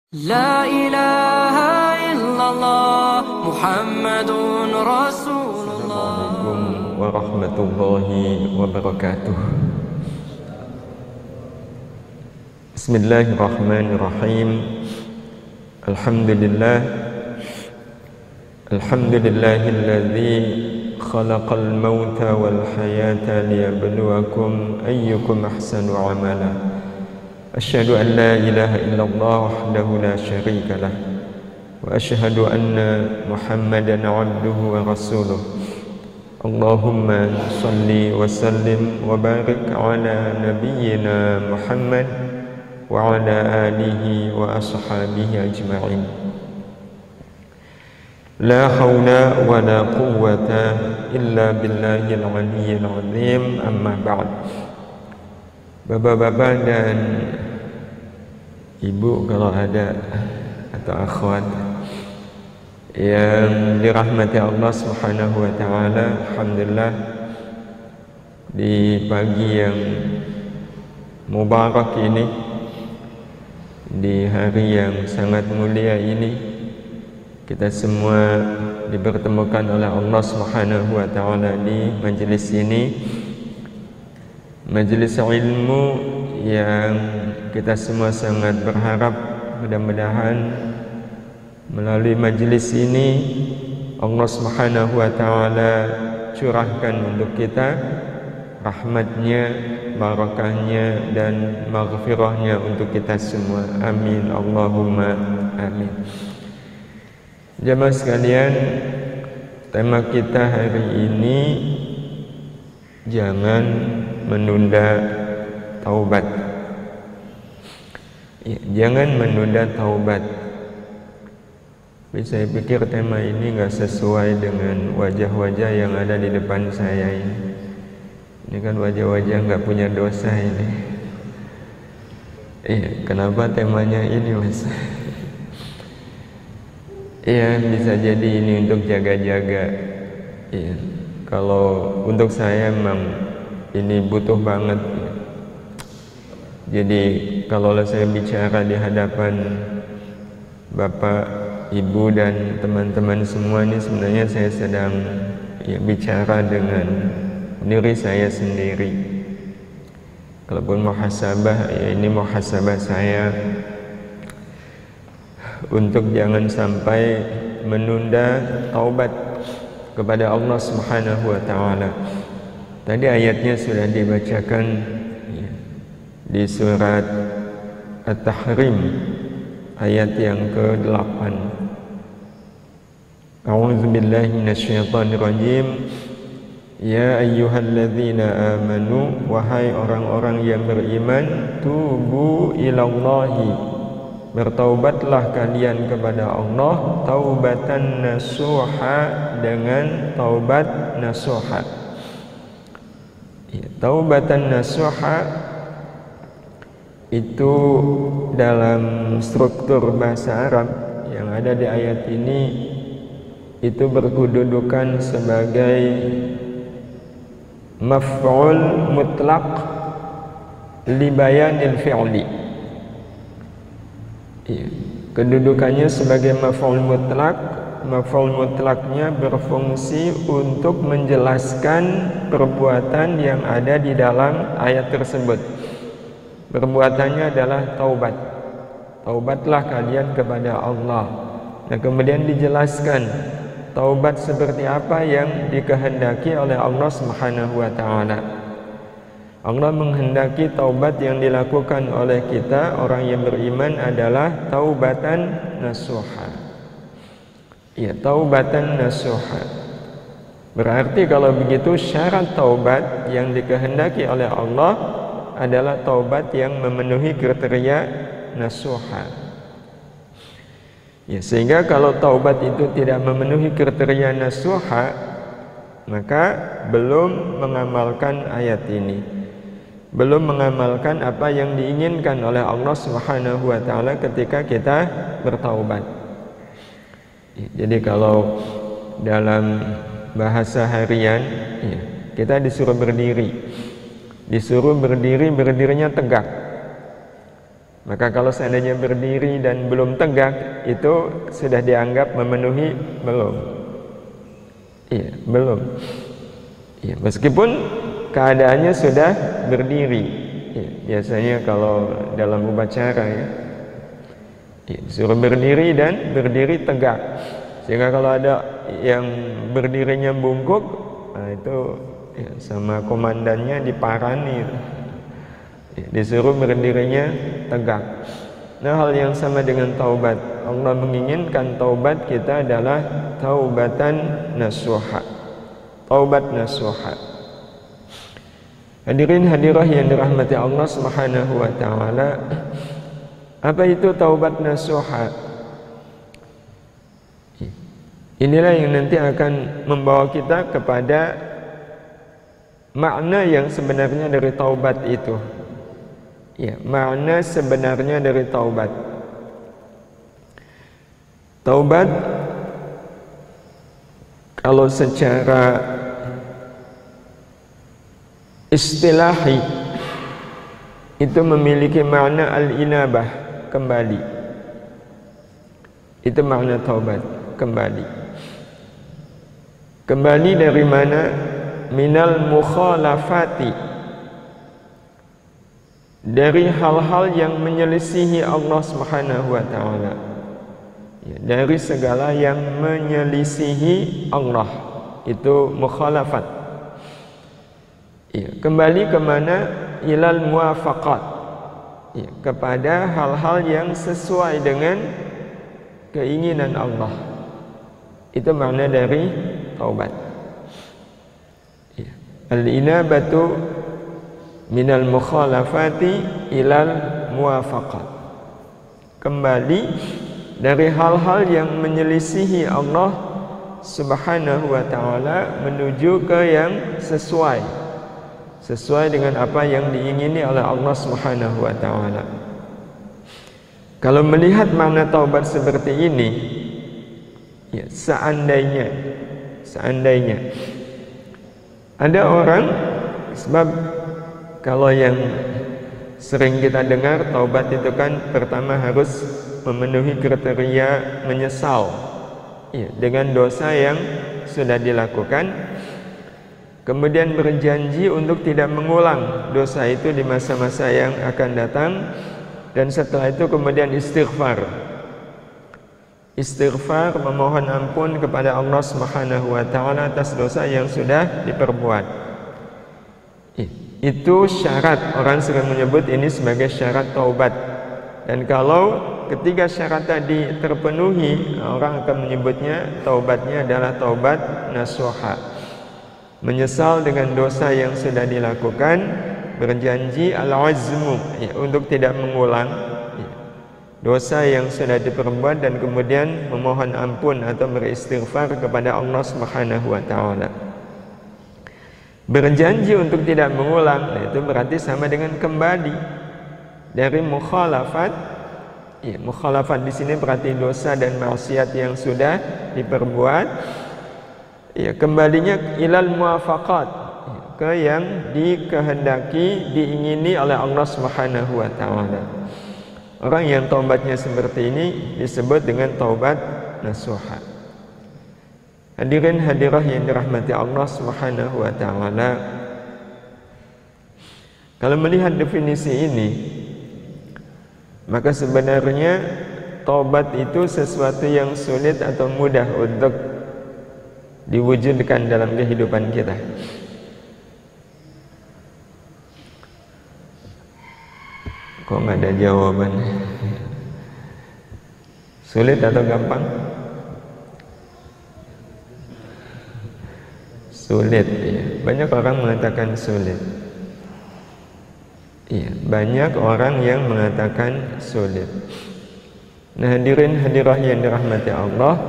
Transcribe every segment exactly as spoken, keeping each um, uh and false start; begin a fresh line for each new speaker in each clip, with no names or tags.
La ilaha illallah Muhammadun Rasulullah.
Assalamualaikum warahmatullahi wabarakatuh. Bismillahirrahmanirrahim. Alhamdulillah Alhamdulillahilladzi khalaqal mauta wal hayata liyabluwakum ayyukum ahsanu amala. Asyhadu an la ilaha illallah wahdahu la syarika lah wa asyhadu anna Muhammadan abduhu wa rasuluh. Allahumma salli wa sallim wa barik ala nabiyyina Muhammad wa ala alihi wa ashabihi ajma'in. La hawla wa la quwwata illa billahil aliyyil azim. Amma ba'd. Bapak-bapak dan ibu kalau ada atau akhwat yang dirahmati Allah Subhanahu wa taala, alhamdulillah di pagi yang mubarak ini, di hari yang sangat mulia ini, kita semua dipertemukan oleh Allah Subhanahu wa taala di majelis ini, majelis ilmu yang kita semua sangat berharap mudah-mudahan melalui majelis ini Allah Subhanahu wa taala curahkan untuk kita rahmatnya, barakahnya dan maghfirahnya untuk kita semua. Amin Allahumma amin. Jamaah sekalian, tema kita hari ini jangan menunda taubat. Ya, jangan menunda taubat. Tapi saya pikir tema ini nggak sesuai dengan wajah-wajah yang ada di depan saya ini. Ini kan wajah-wajah nggak punya dosa ini. Iya, kenapa temanya ini, Mas? Iya, bisa jadi ini untuk jaga-jaga. Iya, kalau untuk saya memang ini butuh banget. Jadi kalau saya bicara di hadapan Bapak, Ibu dan teman-teman semua ini, sebenarnya saya sedang ya, bicara dengan diri saya sendiri. Kalaupun muhasabah, ya ini muhasabah saya untuk jangan sampai menunda taubat kepada Allah Subhanahu wa taala. Tadi ayatnya sudah dibacakan ya, di surat At-Tahrim ayat yang ke delapan. A'udzu billahi minasyaitonir rajim. Ya ayyuhalladzina amanu, wahai orang-orang yang beriman, tubu ilallahi, bertaubatlah kalian kepada Allah, taubatan nasuha, dengan taubat nasuha. Ya, taubatan nasuha itu dalam struktur bahasa Arab yang ada di ayat ini itu berkedudukan sebagai maf'ul mutlaq li bayanil fi'li. Ya, kedudukannya sebagai maf'ul mutlaq. Maf'ul mutlaknya berfungsi untuk menjelaskan perbuatan yang ada di dalam ayat tersebut. Perbuatannya adalah taubat. Taubatlah kalian kepada Allah. Nah, kemudian dijelaskan taubat seperti apa yang dikehendaki oleh Allah Subhanahu wa taala. Allah menghendaki taubat yang dilakukan oleh kita orang yang beriman adalah taubatan nasuha. Ya, taubatan nasuha. Berarti kalau begitu syarat taubat yang dikehendaki oleh Allah adalah taubat yang memenuhi kriteria nasuha. Ya, sehingga kalau taubat itu tidak memenuhi kriteria nasuha, maka belum mengamalkan ayat ini. Belum mengamalkan apa yang diinginkan oleh Allah Subhanahu wa taala ketika kita bertaubat. Jadi kalau dalam bahasa harian ya, kita disuruh berdiri. Disuruh berdiri, berdirinya tegak. Maka kalau seandainya berdiri dan belum tegak, itu sudah dianggap memenuhi belum. Iya, belum. Iya, meskipun keadaannya sudah berdiri. Iya, biasanya kalau dalam upacara ya, iya, suruh berdiri dan berdiri tegak. Sehingga kalau ada yang berdirinya bungkuk, nah itu ya, sama komandannya diparani. Disuruh berdirinya tegak. Nah, hal yang sama dengan taubat. Allah menginginkan taubat kita adalah taubatan nasuha. Taubat nasuha. Hadirin hadirah yang dirahmati Allah Subhanahu wa taala. Apa itu taubat nasuha? Inilah yang nanti akan membawa kita kepada makna yang sebenarnya dari taubat itu. Ya, makna sebenarnya dari taubat. Taubat kalau secara istilahi itu memiliki makna al-inabah, kembali. Itu makna taubat, kembali. Kembali dari mana? Minal mukhalafati, dari hal-hal yang menyelisihi Allah Subhanahu wa taala. Ya, dari segala yang menyelisihi Allah, itu mukhalafat. Ya, kembali kemana? Ilal muwafaqat. Ya, kepada hal-hal yang sesuai dengan keinginan Allah. Itu makna dari taubat. Ya. Al-inabatu minal mukhalafati ilal muwafaqat, kembali dari hal-hal yang menyelisihi Allah Subhanahu wa ta'ala menuju ke yang sesuai sesuai dengan apa yang diingini oleh Allah Subhanahu wa ta'ala. Kalau melihat makna taubat seperti ini, ya, seandainya seandainya ada orang, sebab kalau yang sering kita dengar, taubat itu kan pertama harus memenuhi kriteria menyesal, ya, dengan dosa yang sudah dilakukan, kemudian berjanji untuk tidak mengulang dosa itu di masa-masa yang akan datang, dan setelah itu kemudian istighfar. Istighfar, memohon ampun kepada Allah Subhanahu wa taala atas dosa yang sudah diperbuat. Itu syarat, orang sering menyebut ini sebagai syarat taubat. Dan kalau ketiga syarat tadi terpenuhi, orang akan menyebutnya taubatnya adalah taubat nasuha. Menyesal dengan dosa yang sudah dilakukan, berjanji al-azmu, ya, untuk tidak mengulang ya, dosa yang sudah diperbuat, dan kemudian memohon ampun atau beristighfar kepada Allah Subhanahu wa taala. Berjanji untuk tidak mengulang, nah itu berarti sama dengan kembali dari mukhalafat. Ya, mukhalafat di sini berarti dosa dan maksiat yang sudah diperbuat. Ya, kembalinya ilal muwafaqat, ya, ke yang dikehendaki, diingini oleh Allah Subhanahu wa taala. Orang yang taubatnya seperti ini disebut dengan taubat nasuha. Hadirin hadirah yang dirahmati Allah Subhanahu wa taala. Kalau melihat definisi ini, maka sebenarnya taubat itu sesuatu yang sulit atau mudah untuk diwujudkan dalam kehidupan kita. Kok nggak ada jawaban? Sulit atau gampang? Sulit, ya. Banyak orang mengatakan sulit. Iya, banyak orang yang mengatakan sulit. Nah, hadirin hadirah yang dirahmati Allah,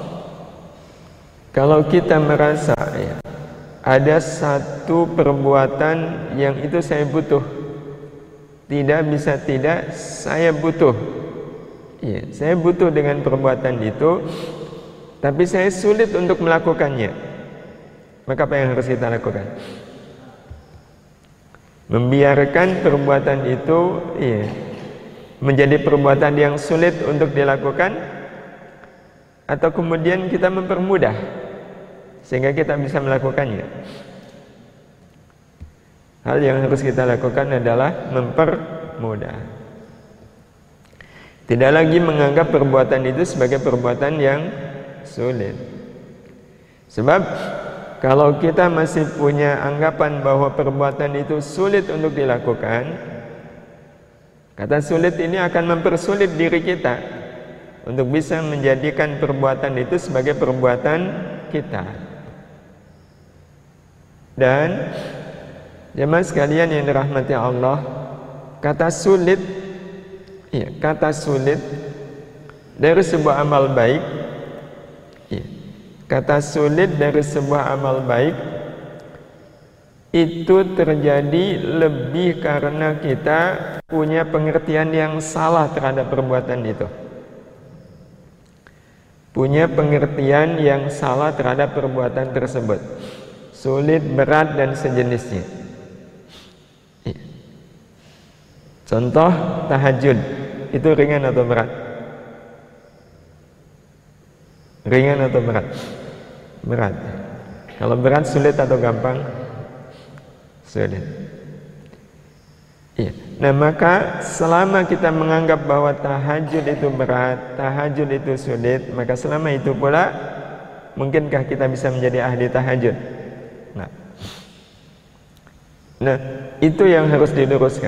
kalau kita merasa ya, ada satu perbuatan yang itu saya butuh, tidak bisa tidak, saya butuh. Iya, saya butuh dengan perbuatan itu, tapi saya sulit untuk melakukannya. Maka apa yang harus kita lakukan? Membiarkan perbuatan itu, iya, menjadi perbuatan yang sulit untuk dilakukan, atau kemudian kita mempermudah sehingga kita bisa melakukannya. Hal yang harus kita lakukan adalah mempermudah. Tidak lagi menganggap perbuatan itu sebagai perbuatan yang sulit. Sebab kalau kita masih punya anggapan bahwa perbuatan itu sulit untuk dilakukan, kata sulit ini akan mempersulit diri kita untuk bisa menjadikan perbuatan itu sebagai perbuatan kita. Dan jemaah sekalian yang dirahmati Allah, kata sulit, iya, kata sulit dari sebuah amal baik, iya, kata sulit dari sebuah amal baik itu terjadi lebih karena kita punya pengertian yang salah terhadap perbuatan itu. Punya pengertian yang salah terhadap perbuatan tersebut. Sulit, berat, dan sejenisnya. Contoh tahajud, itu ringan atau berat? Ringan atau berat? Berat. Kalau berat sulit atau gampang? Sulit. Iya. Nah, maka selama kita menganggap bahwa tahajud itu berat, tahajud itu sulit, maka selama itu pula mungkinkah kita bisa menjadi ahli tahajud? Nah, nah itu yang harus diluruskan.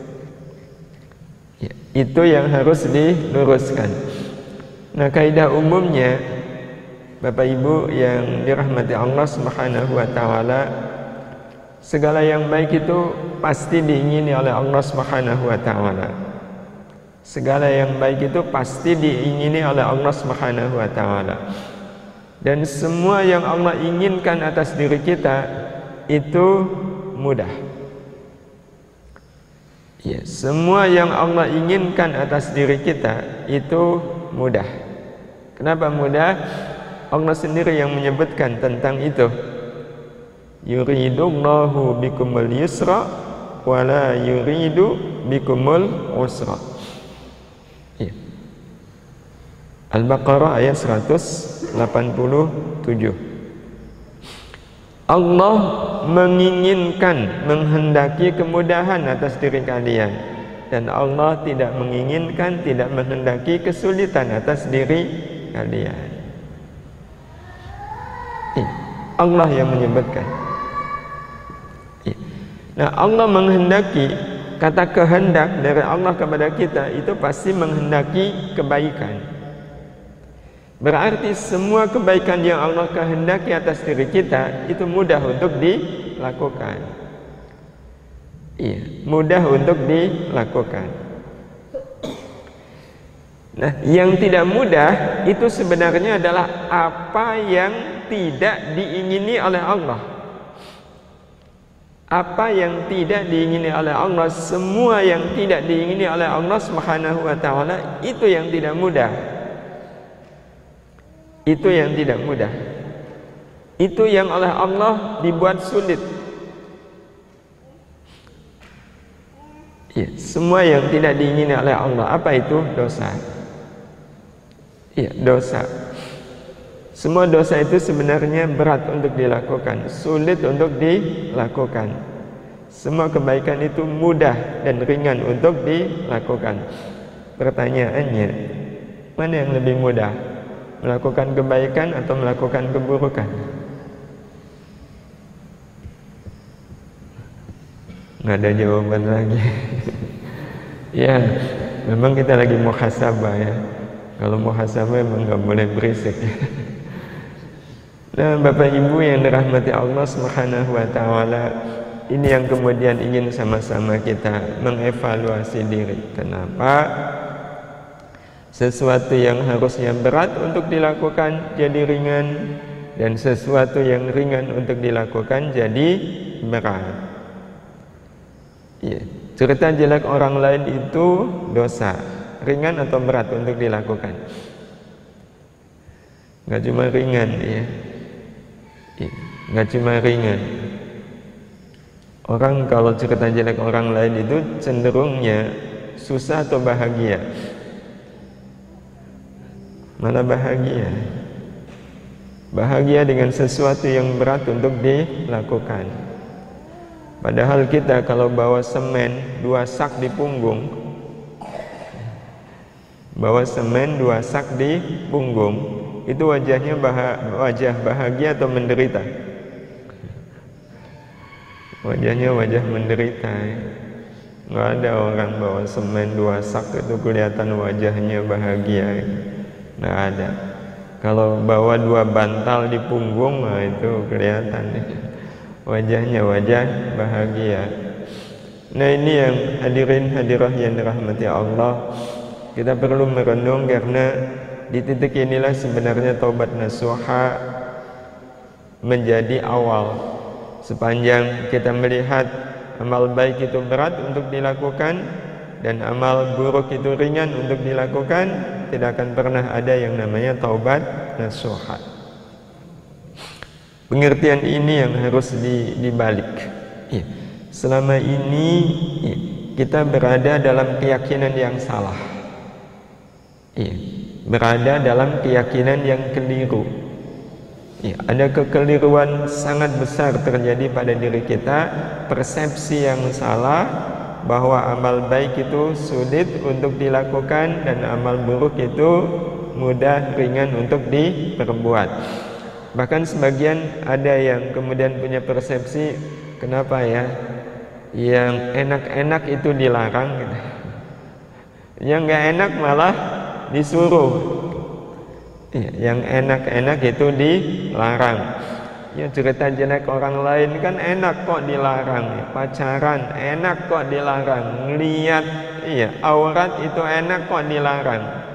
Ya, itu yang harus diluruskan. Nah, kaidah umumnya, Bapak Ibu yang dirahmati Allah Subhanahu wa taala, segala yang baik itu pasti diingini oleh Allah Subhanahu wa taala. Segala yang baik itu pasti diingini oleh Allah Subhanahu wa taala. Dan semua yang Allah inginkan atas diri kita itu mudah. Ya, semua yang Allah inginkan atas diri kita itu mudah. Kenapa mudah? Allah sendiri yang menyebutkan tentang itu. Yuridullahu bikumul yusra wala yuridu bikumul usra. Ya. Al-Baqarah ayat seratus delapan puluh tujuh. Allah menginginkan, menghendaki kemudahan atas diri kalian, dan Allah tidak menginginkan, tidak menghendaki kesulitan atas diri kalian. Ya. Allah yang menyebutkan. Ya. Nah, Allah menghendaki, kata kehendak dari Allah kepada kita itu pasti menghendaki kebaikan. Berarti semua kebaikan yang Allah kehendaki atas diri kita itu mudah untuk dilakukan. Iya, mudah untuk dilakukan. Nah, yang tidak mudah itu sebenarnya adalah apa yang tidak diingini oleh Allah. Apa yang tidak diingini oleh Allah, semua yang tidak diingini oleh Allah Subhanahu wa taala itu yang tidak mudah. Itu yang tidak mudah. Itu yang oleh Allah dibuat sulit. Ya, semua yang tidak diingini oleh Allah, apa itu? Dosa. Iya, dosa. Semua dosa itu sebenarnya berat untuk dilakukan, sulit untuk dilakukan. Semua kebaikan itu mudah dan ringan untuk dilakukan. Pertanyaannya, mana yang lebih mudah? Melakukan kebaikan atau melakukan keburukan? Nggak ada jawaban lagi. Ya, memang kita lagi muhasabah ya. Kalau muhasabah memang nggak boleh berisik. Nah, Bapak Ibu yang dirahmati Allah Subhanahu wa taala, ini yang kemudian ingin sama-sama kita mengevaluasi diri. Kenapa sesuatu yang harusnya berat untuk dilakukan jadi ringan, dan sesuatu yang ringan untuk dilakukan jadi berat? Ya, cerita jelek orang lain itu dosa, ringan atau berat untuk dilakukan? Nggak cuma ringan ya, ya nggak cuma ringan. Orang kalau cerita jelek orang lain itu cenderungnya susah atau bahagia? Malah bahagia. Bahagia dengan sesuatu yang berat untuk dilakukan. Padahal kita kalau bawa semen dua sak di punggung, bawa semen dua sak di punggung, itu wajahnya bah wajah bahagia atau menderita? Wajahnya wajah menderita. Ya. Nggak ada orang bawa semen dua sak itu kelihatan wajahnya bahagia. Ya. Nggak ada. Kalau bawa dua bantal di punggung, nah itu kelihatan ya. Wajahnya wajah bahagia. Nah ini yang hadirin hadirah yang dirahmati Allah, kita perlu merenung, karena di titik inilah sebenarnya taubat nasuha menjadi awal. Sepanjang kita melihat amal baik itu berat untuk dilakukan dan amal buruk itu ringan untuk dilakukan, tidak akan pernah ada yang namanya taubat nasuha. Pengertian ini yang harus dibalik. Ya. Selama ini ya, kita berada dalam keyakinan yang salah. Ya. Berada dalam keyakinan yang keliru. Ya. Ada kekeliruan sangat besar terjadi pada diri kita, persepsi yang salah bahwa amal baik itu sulit untuk dilakukan dan amal buruk itu mudah, ringan untuk diperbuat. Bahkan sebagian ada yang kemudian punya persepsi, kenapa ya yang enak-enak itu dilarang gitu. Yang nggak enak malah disuruh. Yang enak-enak itu dilarang. Ya cerita jelek orang lain kan enak kok dilarang. Pacaran enak kok dilarang. Ngeliat iya aurat itu enak kok dilarang.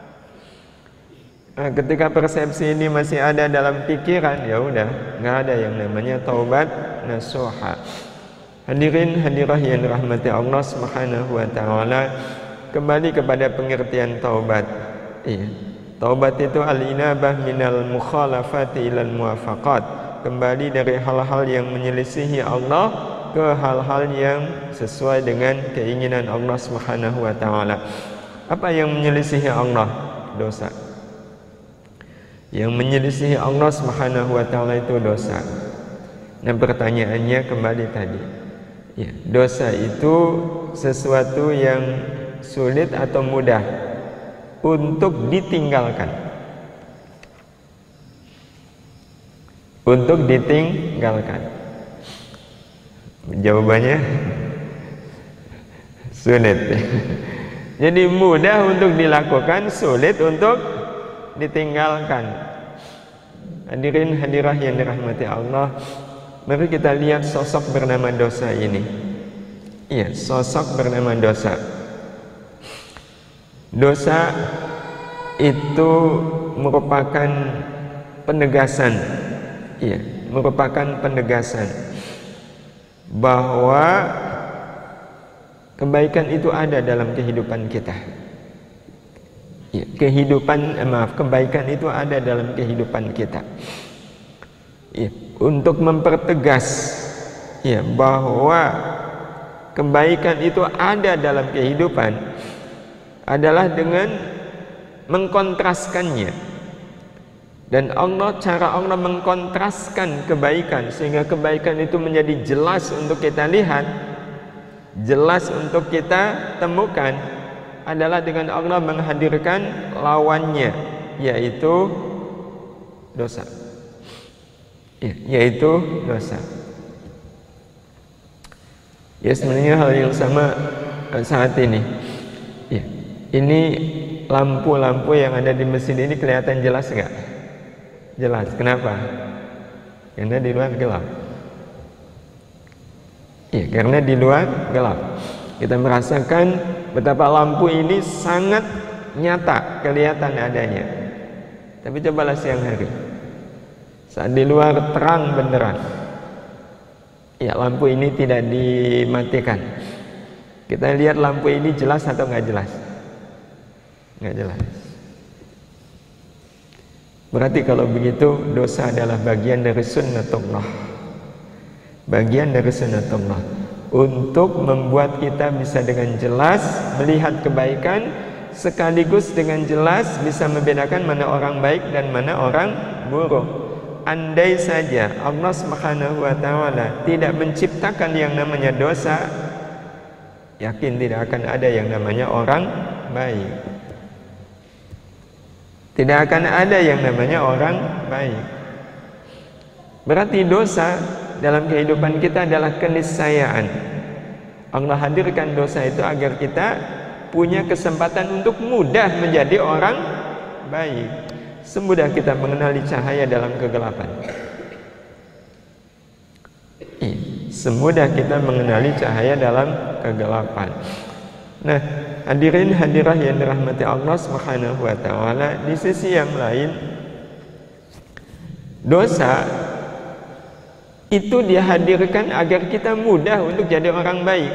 Nah, ketika persepsi ini masih ada dalam pikiran, ya udah, nggak ada yang namanya taubat nasuha. Hadirin hadirah yang dirahmati Allah Subhanahu wa taala, kembali kepada pengertian taubat. Iya. Taubat itu al-inabah minal mukhalafati ilal muwafaqat, kembali dari hal-hal yang menyelisihi Allah ke hal-hal yang sesuai dengan keinginan Allah Subhanahu wa taala. Apa yang menyelisihi Allah? Dosa. Yang menyelisihi Allah Subhanahu wa taala itu dosa. Nah, pertanyaannya kembali tadi. Ya, dosa itu sesuatu yang sulit atau mudah untuk ditinggalkan. Untuk ditinggalkan. Jawabannya sulit. Jadi mudah untuk dilakukan, sulit untuk ditinggalkan. Hadirin hadirah yang dirahmati Allah, mari kita lihat sosok bernama dosa ini. Iya, sosok bernama dosa. Dosa itu merupakan penegasan, iya, merupakan penegasan bahwa kebaikan itu ada dalam kehidupan kita. Ya, kehidupan eh, maaf kebaikan itu ada dalam kehidupan kita. Ya, untuk mempertegas ya bahwa kebaikan itu ada dalam kehidupan adalah dengan mengkontraskannya. Dan Allah, cara Allah mengkontraskan kebaikan sehingga kebaikan itu menjadi jelas untuk kita lihat, jelas untuk kita temukan, adalah dengan Allah menghadirkan lawannya, yaitu dosa. Ya, yaitu dosa. Ya, sebenarnya hal yang sama saat ini. Ya, ini lampu-lampu yang ada di masjid ini kelihatan jelas nggak? Jelas. Kenapa? Karena di luar gelap. Ya, karena di luar gelap. Kita merasakan betapa lampu ini sangat nyata kelihatan adanya. Tapi cobalah siang hari, saat di luar terang benderang, ya lampu ini tidak dimatikan. Kita lihat lampu ini jelas atau nggak jelas? Nggak jelas. Berarti kalau begitu dosa adalah bagian dari sunnatullah. Bagian dari sunnatullah. untuk membuat kita bisa dengan jelas melihat kebaikan, sekaligus dengan jelas bisa membedakan mana orang baik dan mana orang buruk. Andai saja Allah Subhanahu wa taala tidak menciptakan yang namanya dosa, yakin tidak akan ada yang namanya orang baik. Tidak akan ada yang namanya orang baik. Berarti dosa dalam kehidupan kita adalah keniscayaan. Allah hadirkan dosa itu agar kita punya kesempatan untuk mudah menjadi orang baik. Semudah kita mengenali cahaya dalam kegelapan. Semudah kita mengenali cahaya dalam kegelapan. Nah, hadirin hadirah yang dirahmati Allah Subhanahu wa taala, di sisi yang lain, dosa itu dihadirkan agar kita mudah untuk jadi orang baik.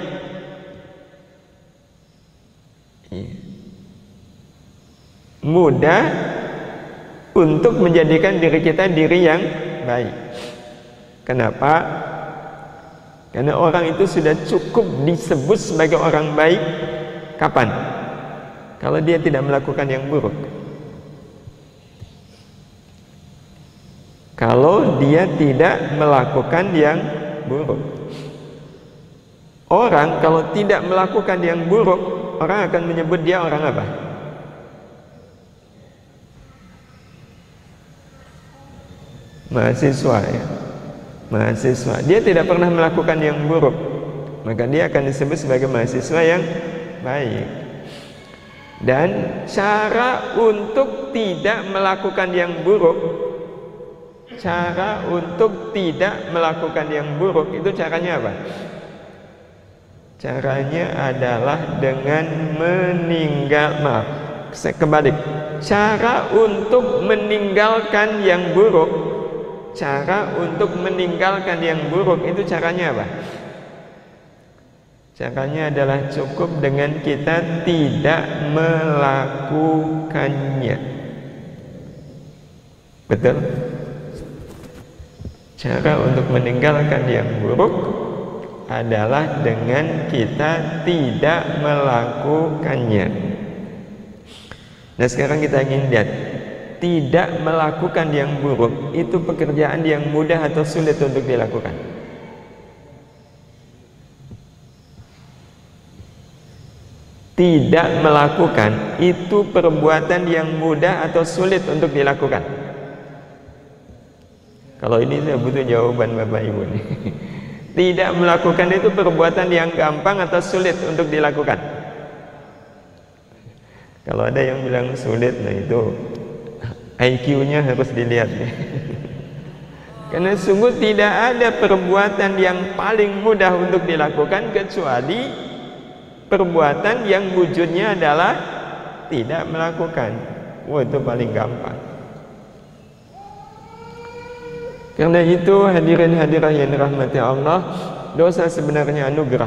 Mudah untuk menjadikan diri kita diri yang baik. Kenapa? Karena orang itu sudah cukup disebut sebagai orang baik kapan? Kalau dia tidak melakukan yang buruk. Kalau dia tidak melakukan yang buruk. Orang kalau tidak melakukan yang buruk, orang akan menyebut dia orang apa? Mahasiswa, ya. Mahasiswa. Dia tidak pernah melakukan yang buruk, maka dia akan disebut sebagai mahasiswa yang baik. Dan cara untuk tidak melakukan yang buruk, cara untuk tidak melakukan yang buruk itu caranya apa? Caranya adalah dengan meninggal, maaf, saya kebalik. Cara untuk meninggalkan yang buruk, cara untuk meninggalkan yang buruk itu caranya apa? Caranya adalah cukup dengan kita tidak melakukannya. Betul? Cara untuk meninggalkan yang buruk adalah dengan kita tidak melakukannya. Nah, sekarang kita ingin lihat, tidak melakukan yang buruk itu pekerjaan yang mudah atau sulit untuk dilakukan? Tidak melakukan itu perbuatan yang mudah atau sulit untuk dilakukan? Kalau ini saya butuh jawaban Bapak Ibu nih. Tidak melakukan itu perbuatan yang gampang atau sulit untuk dilakukan? Kalau ada yang bilang sulit, nah itu I Q-nya harus dilihat nih. Karena sungguh tidak ada perbuatan yang paling mudah untuk dilakukan kecuali perbuatan yang wujudnya adalah tidak melakukan. Wah, itu paling gampang. Karena itu hadirin hadirah yang dirahmati Allah, dosa sebenarnya anugerah.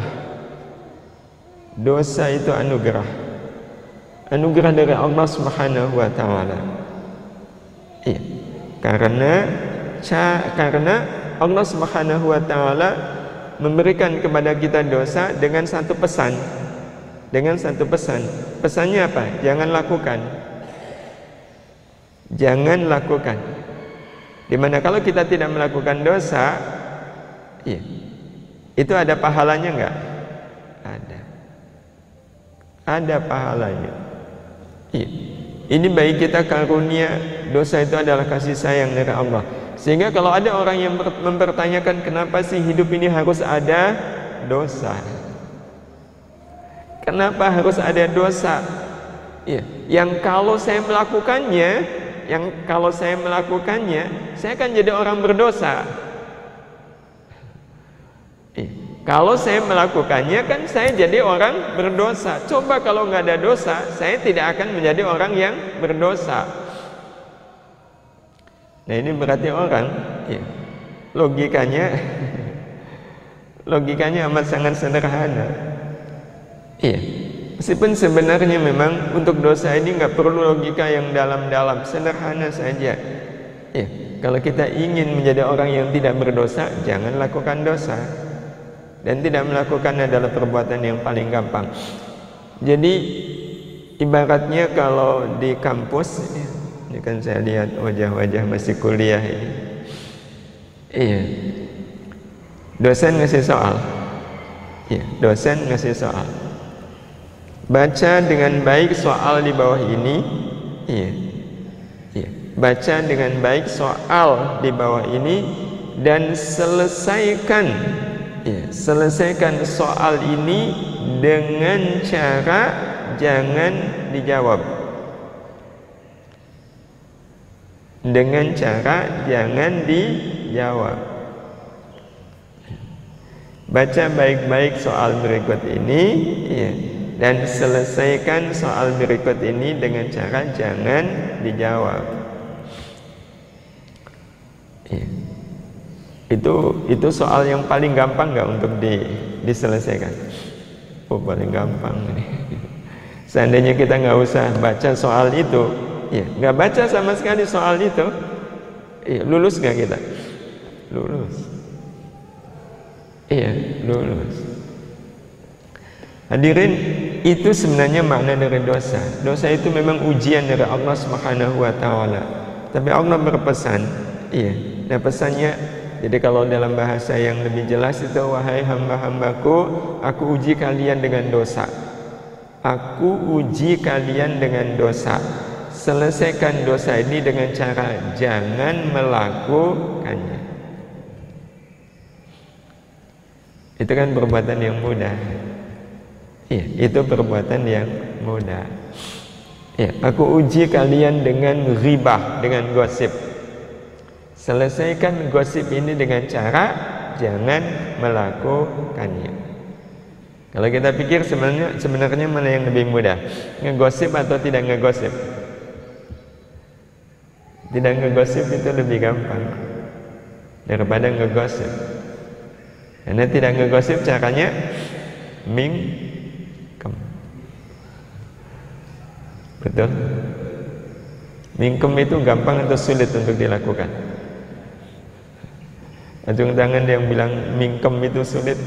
Dosa itu anugerah. Anugerah dari Allah Subhanahu wa taala. Iya. Karena ca, karena Allah Subhanahu wa taala memberikan kepada kita dosa dengan satu pesan. Dengan satu pesan. Pesannya apa? Jangan lakukan. Jangan lakukan. Dimana kalau kita tidak melakukan dosa, iya, itu ada pahalanya enggak? Ada. Ada pahalanya. Iya. Ini bagi kita karunia. Dosa itu adalah kasih sayang dari Allah. Sehingga kalau ada orang yang mempertanyakan kenapa sih hidup ini harus ada dosa? Kenapa harus ada dosa? Ya, yang kalau saya melakukannya, yang kalau saya melakukannya, saya akan jadi orang berdosa. Ya, kalau saya melakukannya kan saya jadi orang berdosa. Coba kalau nggak ada dosa, saya tidak akan menjadi orang yang berdosa. Nah, ini berarti orang, ya, logikanya, logikanya amat sangat sederhana. Iya, meskipun sebenarnya memang untuk dosa ini nggak perlu logika yang dalam-dalam, sederhana saja. Iya, kalau kita ingin menjadi orang yang tidak berdosa, jangan lakukan dosa. dan tidak melakukan adalah perbuatan yang paling gampang. Jadi ibaratnya kalau di kampus, ini kan saya lihat wajah-wajah masih kuliah ini. Iya. Dosen ngasih soal. Iya, dosen ngasih soal. Baca dengan baik soal di bawah ini. Iya. Iya. Baca dengan baik soal di bawah ini dan selesaikan ya, selesaikan soal ini dengan cara jangan dijawab. Dengan cara jangan dijawab. Baca baik-baik soal berikut ini ya, dan selesaikan soal berikut ini dengan cara jangan dijawab. Ya. Itu itu soal yang paling gampang nggak untuk di, diselesaikan? Oh, paling gampang nih. Seandainya kita nggak usah baca soal itu, ya nggak baca sama sekali soal itu, ya, lulus nggak kita? Lulus. Iya, lulus. Hadirin, itu sebenarnya makna dari dosa. Dosa itu memang ujian dari Allah Subhanahu wa taala. Tapi Allah berpesan, iya. Nah, pesannya, jadi kalau dalam bahasa yang lebih jelas itu, wahai hamba-hambaku, aku uji kalian dengan dosa. Aku uji kalian dengan dosa. Selesaikan dosa ini dengan cara jangan melakukannya. Itu kan perbuatan yang mudah. Iya, itu perbuatan yang mudah. Ya, aku uji kalian dengan ghibah, dengan gosip. Selesaikan gosip ini dengan cara jangan melakukannya. Kalau kita pikir sebenarnya sebenarnya mana yang lebih mudah, ngegosip atau tidak ngegosip? Tidak ngegosip itu lebih gampang daripada ngegosip. Karena tidak ngegosip caranya mingkem. Betul? Mingkem itu gampang atau sulit untuk dilakukan? Acung tangan yang bilang mingkem itu sulit.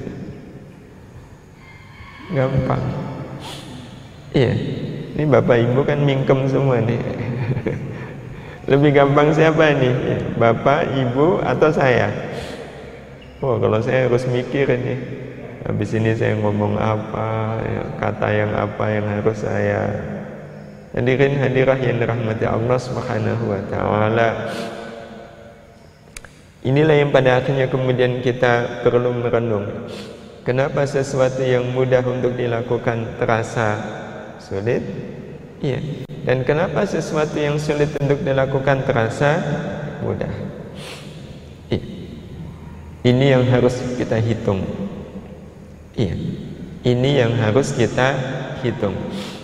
Gampang. Iya. Ini bapak ibu kan mingkem semua nih. Lebih gampang siapa nih? Bapak, ibu, atau saya? Oh, kalau saya harus mikir ini. Habis ini saya ngomong apa, ya, kata yang apa yang harus saya. Hadirin hadirah yang dirahmati Allah Subhanahu wa taala. Inilah yang pada akhirnya kemudian kita perlu merenung. Kenapa sesuatu yang mudah untuk dilakukan terasa sulit? Iya. Dan kenapa sesuatu yang sulit untuk dilakukan terasa mudah? Iya. Ini yang harus kita hitung. Iya. Ini yang harus kita hitung.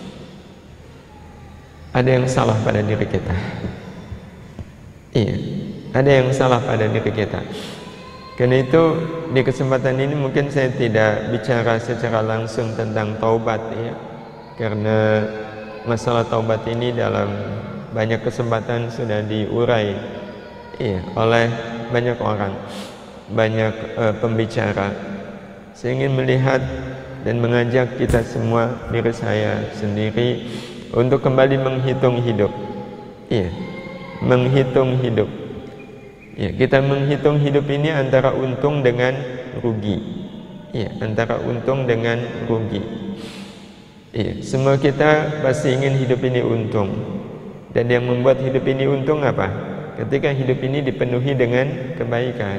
Ada yang salah pada diri kita. Iya. Ada yang salah pada diri kita. Karena itu di kesempatan ini mungkin saya tidak bicara secara langsung tentang taubat ya. Karena masalah taubat ini dalam banyak kesempatan sudah diurai ya, oleh banyak orang, banyak uh, pembicara. Saya ingin melihat dan mengajak kita semua, diri saya sendiri, untuk kembali menghitung hidup. Iya, menghitung hidup. Ya, kita menghitung hidup ini antara untung dengan rugi. Ya, antara untung dengan rugi. Ya, semua kita pasti ingin hidup ini untung. Dan yang membuat hidup ini untung apa? Ketika hidup ini dipenuhi dengan kebaikan.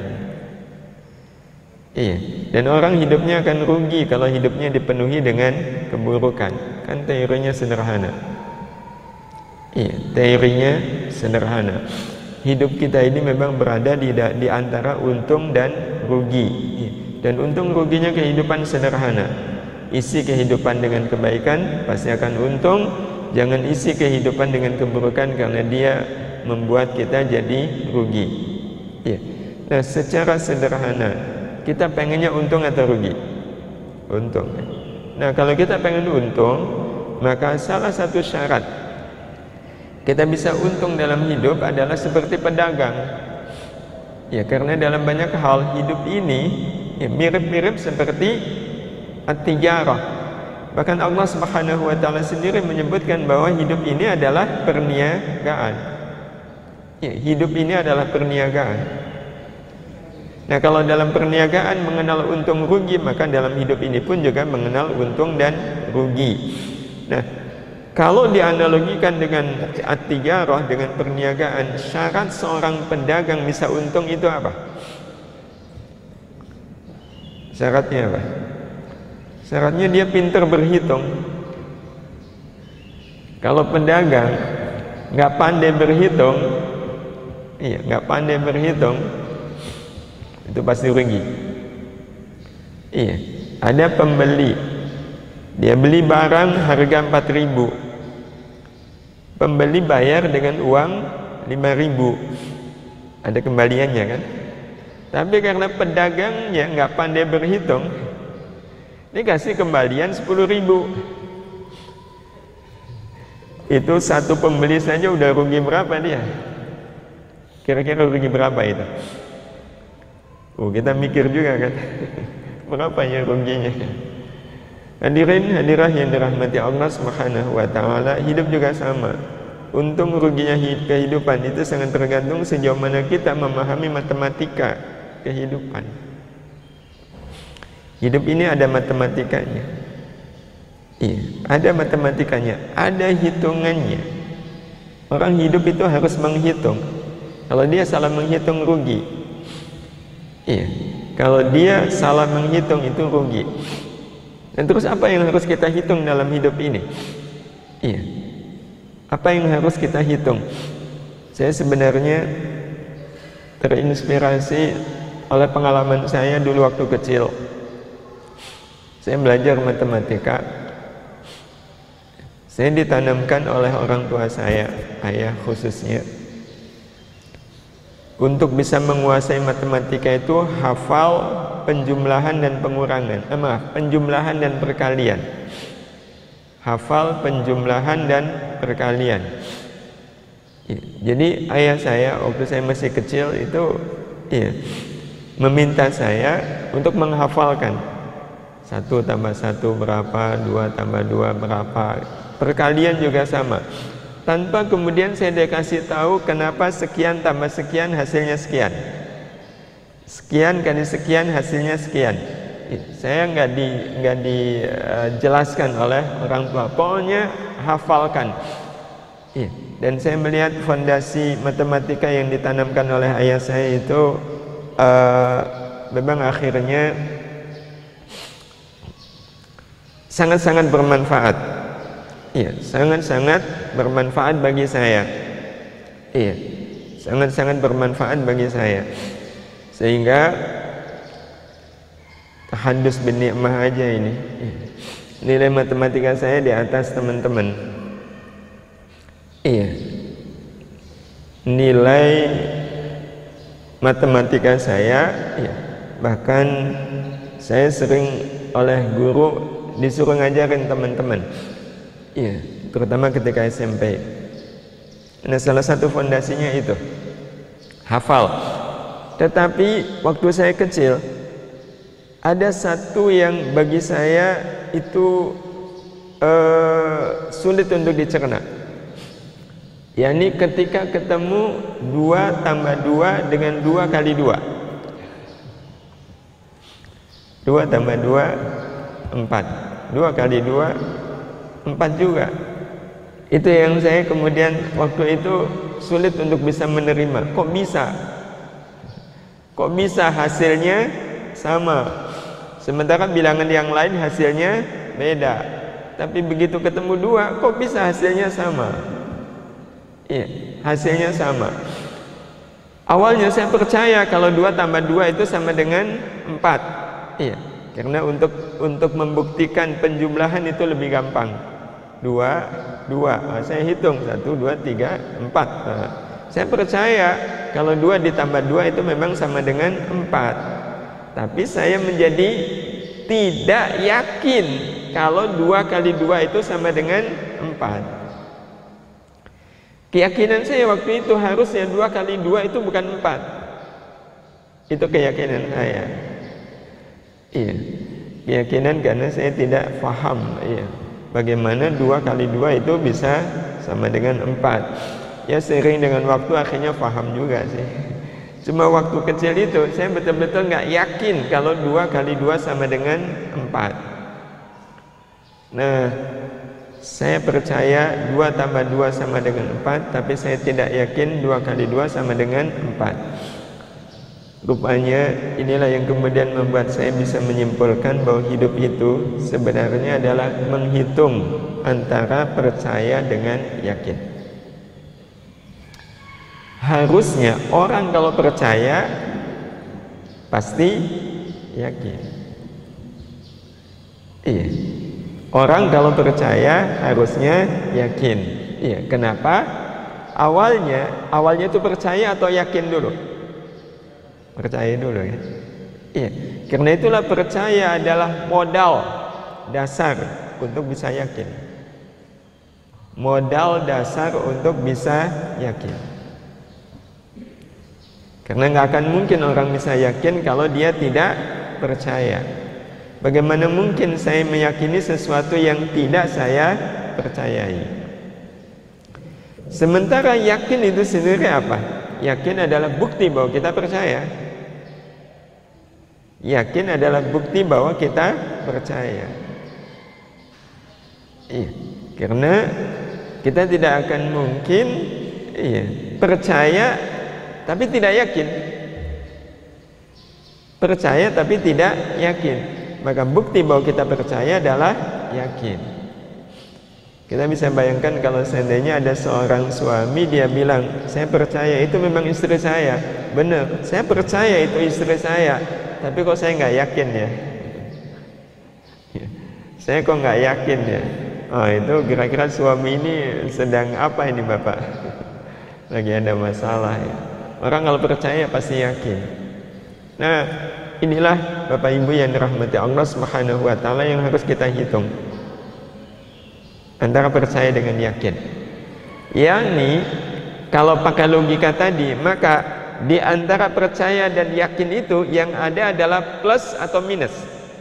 Iya, dan orang hidupnya akan rugi kalau hidupnya dipenuhi dengan keburukan. Kan teorinya sederhana. Iya, teorinya sederhana. Hidup kita ini memang berada di, di antara untung dan rugi. Dan untung ruginya kehidupan sederhana. Isi kehidupan dengan kebaikan pasti akan untung. Jangan isi kehidupan dengan keburukan karena dia membuat kita jadi rugi. Ya. Nah, secara sederhana kita pengennya untung atau rugi? Untung. Nah, kalau kita pengen untung, maka salah satu syarat kita bisa untung dalam hidup adalah seperti pedagang. Ya, karena dalam banyak hal hidup ini Ya, mirip-mirip seperti at-tijarah. Bahkan Allah Subhanahu wa taala sendiri menyebutkan bahwa hidup ini adalah perniagaan. Ya, hidup ini adalah perniagaan. Nah, kalau dalam perniagaan mengenal untung rugi, maka dalam hidup ini pun juga mengenal untung dan rugi. Nah, kalau dianalogikan dengan at-tijarah, dengan perniagaan, syarat seorang pedagang bisa untung itu apa? Syaratnya apa? Syaratnya dia pintar berhitung. Kalau pedagang nggak pandai berhitung, iya nggak pandai berhitung, itu pasti rugi. Iya, ada pembeli, dia beli barang harga empat ribu, pembeli bayar dengan uang lima ribu, ada kembaliannya kan? Tapi karena pedagangnya nggak pandai berhitung, dia kasih kembalian sepuluh ribu. Itu satu pembeli saja udah rugi berapa dia? Kira-kira rugi berapa itu? Oh, kita mikir juga kan. Berapa ya ruginya? Hadirin hadirah yang dirahmati Allah Subhanahu wa taala, hidup juga sama. Untung ruginya kehidupan itu sangat tergantung sejauh mana kita memahami matematika kehidupan. Hidup ini ada matematikanya. Iya, ada matematikanya, ada hitungannya. Orang hidup itu harus menghitung. Kalau dia salah menghitung rugi. Iya, kalau dia salah menghitung itu rugi. Dan terus apa yang harus kita hitung dalam hidup ini? Iya, apa yang harus kita hitung? Saya sebenarnya terinspirasi oleh pengalaman saya dulu waktu kecil. Saya belajar matematika. Saya ditanamkan oleh orang tua saya, ayah khususnya, untuk bisa menguasai matematika itu hafal penjumlahan dan pengurangan. Eh, maaf, penjumlahan dan perkalian. Hafal penjumlahan dan perkalian. Jadi ayah saya waktu saya masih kecil itu, iya, meminta saya untuk menghafalkan satu tambah satu berapa, dua tambah dua berapa, perkalian juga sama, tanpa kemudian saya dikasih tahu kenapa sekian tambah sekian hasilnya sekian, sekian kali sekian hasilnya sekian. Saya nggak di nggak dijelaskan oleh orang tua, pokoknya hafalkan. Dan saya melihat fondasi matematika yang ditanamkan oleh ayah saya itu Uh, memang akhirnya sangat-sangat bermanfaat. Iya, sangat-sangat bermanfaat bagi saya. Iya, sangat-sangat bermanfaat bagi saya. Sehingga tahadus bin ni'mah aja ini. Nilai matematika saya di atas teman-teman. Iya. Nilai matematika saya, ya, bahkan saya sering oleh guru disuruh ngajarin teman-teman, ya, terutama ketika S M P. Nah, salah satu fondasinya itu hafal. Tetapi waktu saya kecil ada satu yang bagi saya itu uh, sulit untuk dicerna. yakni ketika ketemu dua tambah dua dengan dua kali dua, dua tambah dua empat, dua kali dua empat juga. Itu yang saya kemudian waktu itu sulit untuk bisa menerima. Kok bisa? Kok bisa hasilnya sama, sementara bilangan yang lain hasilnya beda. Tapi begitu ketemu dua, kok bisa hasilnya sama? Iya, hasilnya sama. Awalnya saya percaya kalau dua tambah dua itu sama dengan empat. Iya, karena untuk untuk membuktikan penjumlahan itu lebih gampang. Dua, dua. Nah, saya hitung satu, dua, tiga, empat. Nah, saya percaya kalau dua ditambah dua itu memang sama dengan empat. Tapi saya menjadi tidak yakin kalau dua kali dua itu sama dengan empat. Keyakinan saya waktu itu harusnya dua kali dua itu bukan empat. Itu keyakinan saya. Iya, keyakinan karena saya tidak paham, iya, bagaimana dua kali dua itu bisa sama dengan empat. Ya sering dengan waktu akhirnya paham juga sih. Cuma waktu kecil itu saya betul-betul nggak yakin kalau dua kali dua sama dengan empat. Nah, saya percaya dua tambah dua sama dengan empat, tapi saya tidak yakin dua kali dua sama dengan empat. Rupanya inilah yang kemudian membuat saya bisa menyimpulkan bahwa hidup itu sebenarnya adalah menghitung antara percaya dengan yakin. Harusnya orang kalau percaya pasti yakin. Iya. Orang kalau percaya harusnya yakin. Iya, kenapa? Awalnya, awalnya itu percaya atau yakin dulu? Percaya dulu ya. Iya, karena itulah percaya adalah modal dasar untuk bisa yakin. Modal dasar untuk bisa yakin. Karena nggak akan mungkin orang bisa yakin kalau dia tidak percaya. Bagaimana mungkin saya meyakini sesuatu yang tidak saya percayai? Sementara yakin itu sendiri apa? Yakin adalah bukti bahwa kita percaya. Yakin adalah bukti bahwa kita percaya. Iya, karena kita tidak akan mungkin iya, percaya tapi tidak yakin. Percaya tapi tidak yakin. Maka bukti bahwa kita percaya adalah yakin. Kita bisa bayangkan kalau seandainya ada seorang suami, dia bilang, saya percaya itu memang istri saya. Benar, saya percaya itu istri saya, tapi kok saya nggak yakin ya. Saya kok nggak yakin ya. Oh, itu kira-kira suami ini sedang apa ini Bapak? Lagi ada masalah ya. Orang kalau percaya pasti yakin. Nah, inilah Bapak Ibu yang dirahmati Allah Subhanahu wa taala yang harus kita hitung antara percaya dengan yakin. Yakni kalau pakai logika tadi, maka di antara percaya dan yakin itu yang ada adalah plus atau minus.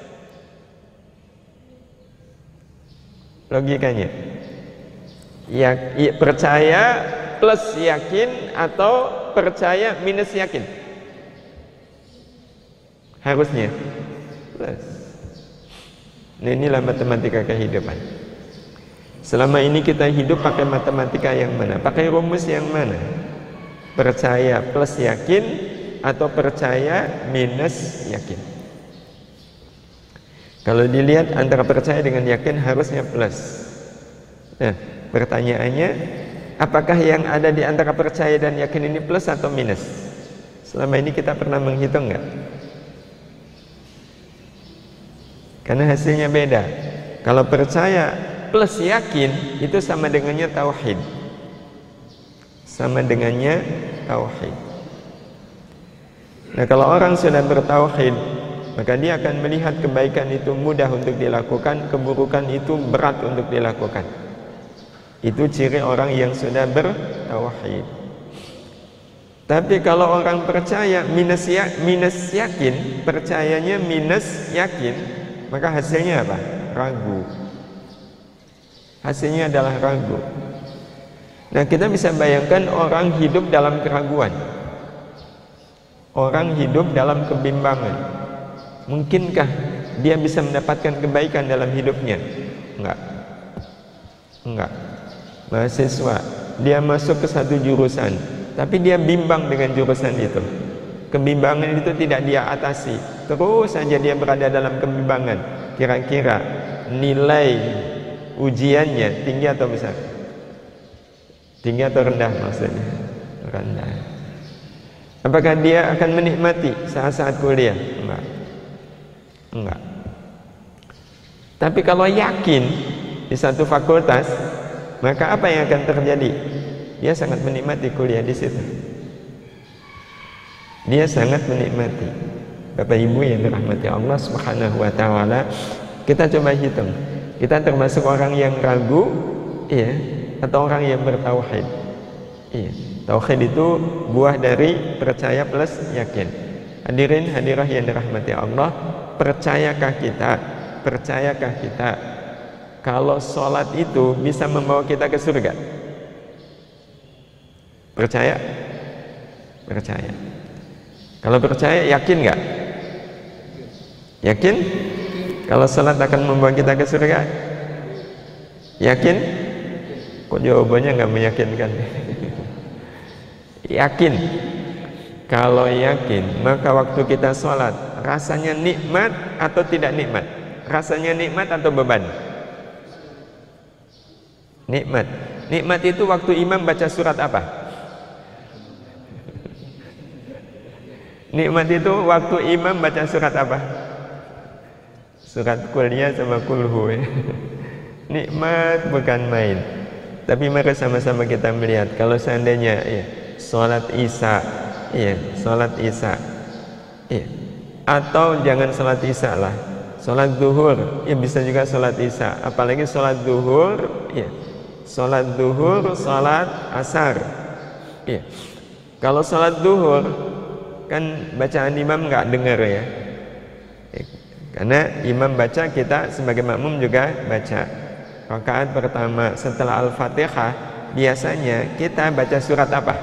Logikanya. Ya, percaya plus yakin atau percaya minus yakin? Harusnya plus. Nah, inilah matematika kehidupan. Selama ini kita hidup pakai matematika yang mana? Pakai rumus yang mana? Percaya plus yakin atau percaya minus yakin? Kalau dilihat antara percaya dengan yakin harusnya plus. Nah, pertanyaannya, apakah yang ada di antara percaya dan yakin ini plus atau minus? Selama ini kita pernah menghitung nggak? Karena hasilnya beda. Kalau percaya plus yakin itu sama dengannya tauhid. Sama dengannya tauhid. Nah, kalau orang sudah bertauhid, maka dia akan melihat kebaikan itu mudah untuk dilakukan, keburukan itu berat untuk dilakukan. Itu ciri orang yang sudah bertauhid. Tapi kalau orang percaya minus ya, minus yakin, percayanya minus yakin, maka hasilnya apa? Ragu. Hasilnya adalah ragu. Nah, kita bisa bayangkan orang hidup dalam keraguan. Orang hidup dalam kebimbangan. Mungkinkah dia bisa mendapatkan kebaikan dalam hidupnya? Enggak. Enggak. Mahasiswa, dia masuk ke satu jurusan, tapi dia bimbang dengan jurusan itu. Kebimbangan itu tidak dia atasi. Terus saja dia berada dalam kebimbangan. Kira-kira nilai ujiannya tinggi atau besar? Tinggi atau rendah maksudnya? Rendah. Apakah dia akan menikmati saat-saat kuliah? Enggak. Enggak. Tapi kalau yakin di satu fakultas, maka apa yang akan terjadi? Dia sangat menikmati kuliah di situ. Dia sangat menikmati. Bapak Ibu yang dirahmati Allah Subhanahu wa taala, kita coba hitung. Kita termasuk orang yang ragu, iya, atau orang yang bertauhid? Iya. Tauhid itu buah dari percaya plus yakin. Hadirin hadirah yang dirahmati Allah, percayakah kita, percayakah kita kalau sholat itu bisa membawa kita ke surga? Percaya? Percaya. Kalau percaya, yakin nggak? Yakin? Kalau sholat akan membawa kita ke surga? Yakin? Kok jawabannya nggak meyakinkan? Yakin. Kalau yakin, maka waktu kita sholat rasanya nikmat atau tidak nikmat? Rasanya nikmat atau beban? Nikmat. Nikmat itu waktu imam baca surat apa? Nikmat itu waktu imam baca surat apa? Surat Qul sama Kulhu. Nikmat bukan main. Tapi mari sama-sama kita melihat, kalau seandainya ya, sholat isya, iya, sholat isya, iya, atau jangan sholat isya lah, sholat zuhur, ya bisa juga sholat isya, apalagi sholat zuhur, iya, sholat zuhur, sholat asar, iya. Kalau sholat zuhur kan bacaan imam nggak dengar ya, karena imam baca, kita sebagai makmum juga baca. Rakaat pertama setelah Al-Fatihah biasanya kita baca surat apa?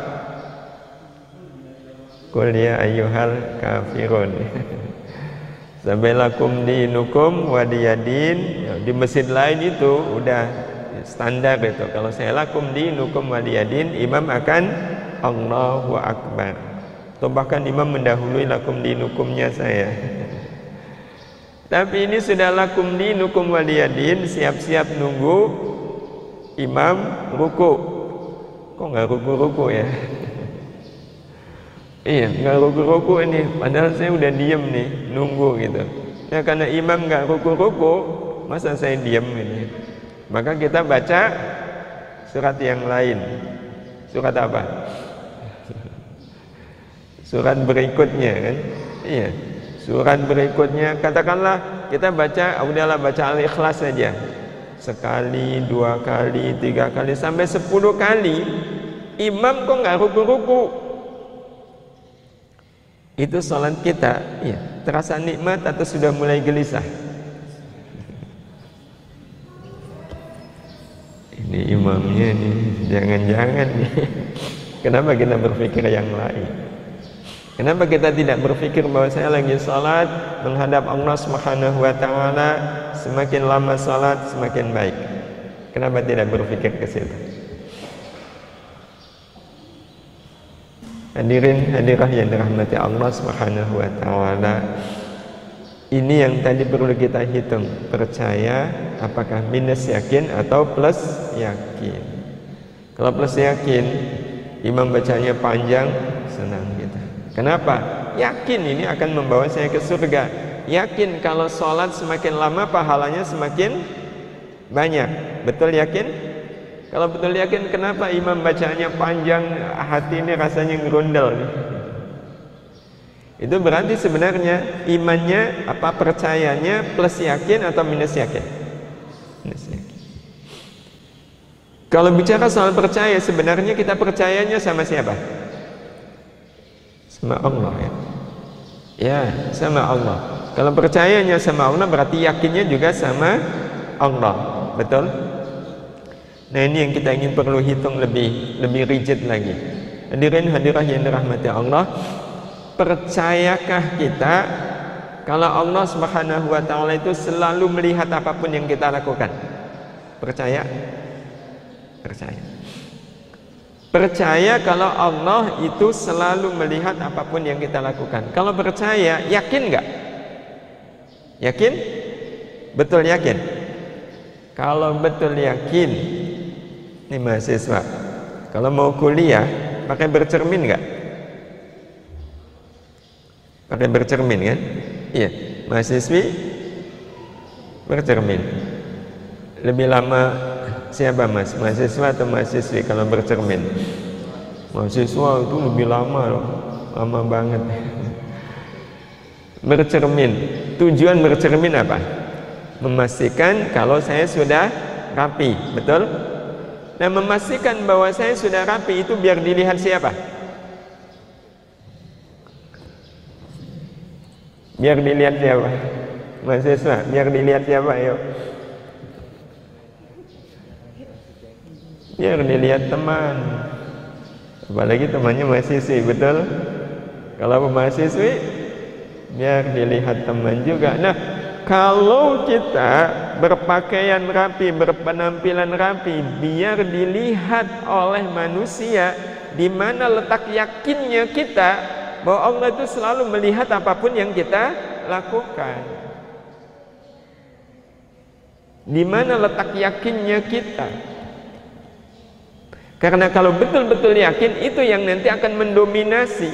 Qul ya ayyuhal kafirun. Sampai lakum dinukum wadiyadin. Di masjid lain itu udah standar itu. Kalau saya lakum dinukum wadiyadin, imam akan Allahu Akbar. Atau bahkan imam mendahului lakum dinukumnya saya. Tapi ini sudah lakum dinukum waliyadin, siap-siap nunggu imam ruku. Kok nggak ruku-ruku ya? Iya, nggak ruku-ruku ini. Padahal saya udah diem nih, nunggu gitu. Ya karena imam nggak ruku-ruku, masa saya diem ini? Maka kita baca surat yang lain. Surat apa? Surat berikutnya kan? Iya. Surat berikutnya, katakanlah kita baca, udahlah baca Al-Ikhlas saja, sekali, dua kali, tiga kali, sampai sepuluh kali, imam kok nggak ruku-ruku? Itu salat kita, ya, terasa nikmat atau sudah mulai gelisah? Ini imamnya nih, jangan-jangan nih. Kenapa kita berpikir yang lain? Kenapa kita tidak berpikir bahwa saya lagi salat menghadap Allah Subhanahu wa taala, semakin lama salat semakin baik? Kenapa tidak berpikir ke situ? Hadirin hadirah yang dirahmati Allah Subhanahu wa taala, ini yang tadi perlu kita hitung, percaya apakah minus yakin atau plus yakin. Kalau plus yakin, imam bacanya panjang, senang kita. Kenapa? Yakin ini akan membawa saya ke surga. Yakin kalau sholat semakin lama pahalanya semakin banyak. Betul yakin? Kalau betul yakin, kenapa imam bacanya panjang, hati ini rasanya ngerundel? Itu berarti sebenarnya imannya, apa percayanya plus yakin atau minus yakin? Minus yakin. Kalau bicara soal percaya, sebenarnya kita percayanya sama siapa? Sama Allah ya. Ya, sama Allah. Kalau percayanya sama Allah berarti yakinnya juga sama Allah. Betul? Nah, ini yang kita ingin perlu hitung lebih lebih rigid lagi. Hadirin hadirah yang dirahmati Allah, percayakah kita kalau Allah Subhanahu wa taala itu selalu melihat apapun yang kita lakukan? Percaya? Percaya. Percaya kalau Allah itu selalu melihat apapun yang kita lakukan. Kalau percaya, yakin nggak? Yakin? Betul yakin? Kalau betul yakin, ini mahasiswa, kalau mau kuliah, pakai bercermin nggak? Pakai bercermin kan? Iya, mahasiswi bercermin. Lebih lama siapa mas? Mahasiswa atau mahasiswi kalau bercermin? Mahasiswa itu lebih lama loh, lama banget. Bercermin, tujuan bercermin apa? Memastikan kalau saya sudah rapi, betul? Nah, memastikan bahwa saya sudah rapi itu biar dilihat siapa? Biar dilihat siapa? Mahasiswa, biar dilihat siapa? Ayo. Biar dilihat teman. Apalagi temannya mahasiswi, betul? Kalau mahasiswi, biar dilihat teman juga. Nah, kalau kita berpakaian rapi, berpenampilan rapi, biar dilihat oleh manusia, di mana letak yakinnya kita bahwa Allah itu selalu melihat apapun yang kita lakukan. Di mana letak yakinnya kita? Karena kalau betul-betul yakin, itu yang nanti akan mendominasi.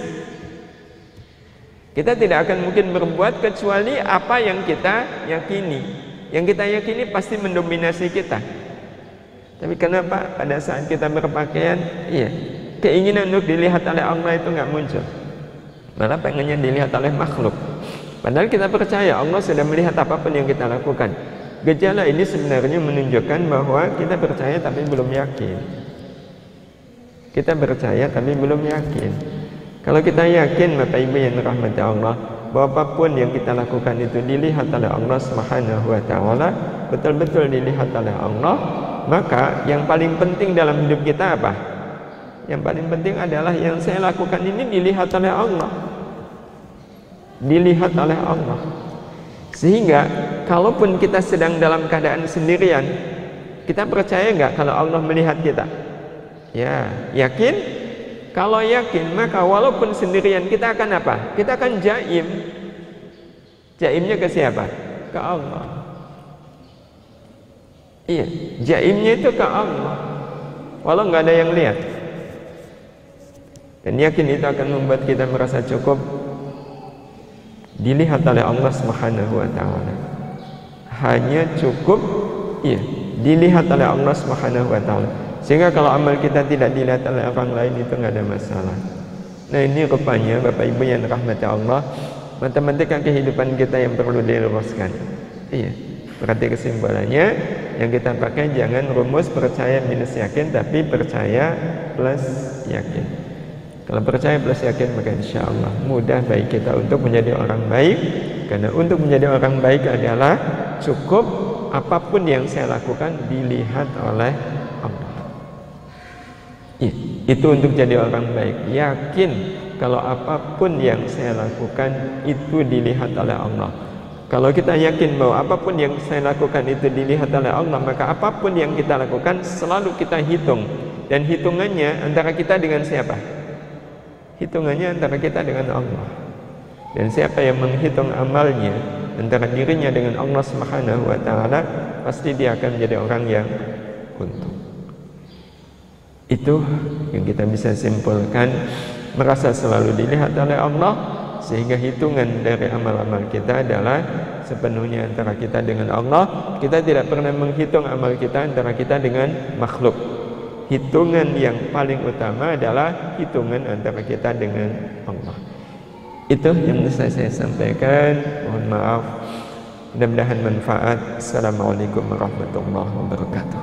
Kita tidak akan mungkin berbuat kecuali apa yang kita yakini. Yang kita yakini pasti mendominasi kita. Tapi kenapa pada saat kita berpakaian, iya, keinginan untuk dilihat oleh Allah itu nggak muncul, malah pengennya dilihat oleh makhluk. Padahal kita percaya Allah sudah melihat apapun yang kita lakukan. Gejala ini sebenarnya menunjukkan bahwa kita percaya tapi belum yakin. Kita percaya tapi belum yakin. Kalau kita yakin, Bapak Ibu yang dirahmati Allah, bahwa apapun yang kita lakukan itu dilihat oleh Allah Subhanahu wa taala, betul-betul dilihat oleh Allah, maka yang paling penting dalam hidup kita apa? Yang paling penting adalah yang saya lakukan ini dilihat oleh Allah. Dilihat oleh Allah. Sehingga kalaupun kita sedang dalam keadaan sendirian, kita percaya nggak kalau Allah melihat kita? Ya, yakin? Kalau yakin, maka walaupun sendirian kita akan apa? Kita akan jaim. Jaimnya ke siapa? Ke Allah. Iya, jaimnya itu ke Allah. Walau nggak ada yang lihat. Dan yakin itu akan membuat kita merasa cukup dilihat oleh Allah Subhanahu wa taala. Hanya cukup, iya, dilihat oleh Allah Subhanahu wa taala. Sehingga kalau amal kita tidak dilihat oleh orang lain itu nggak ada masalah. Nah, ini rupanya Bapak Ibu yang rahmati Allah, matematika kehidupan kita yang perlu diluruskan. Iya, berarti kesimpulannya yang kita pakai jangan rumus percaya minus yakin, tapi percaya plus yakin. Kalau percaya plus yakin, maka insya Allah mudah bagi kita untuk menjadi orang baik. Karena untuk menjadi orang baik adalah cukup apapun yang saya lakukan dilihat oleh Allah. Ya, itu untuk jadi orang baik. Yakin kalau apapun yang saya lakukan itu dilihat oleh Allah. Kalau kita yakin bahwa apapun yang saya lakukan itu dilihat oleh Allah, maka apapun yang kita lakukan selalu kita hitung. Dan hitungannya antara kita dengan siapa? Hitungannya antara kita dengan Allah. Dan siapa yang menghitung amalnya antara dirinya dengan Allah Subhanahu wa taala, pasti dia akan menjadi orang yang untung. Itu yang kita bisa simpulkan, merasa selalu dilihat oleh Allah, sehingga hitungan dari amal-amal kita adalah sepenuhnya antara kita dengan Allah. Kita tidak pernah menghitung amal kita antara kita dengan makhluk. Hitungan yang paling utama adalah hitungan antara kita dengan Allah. Itu yang bisa saya sampaikan. Mohon maaf, mudah-mudahan manfaat. Assalamualaikum warahmatullahi wabarakatuh.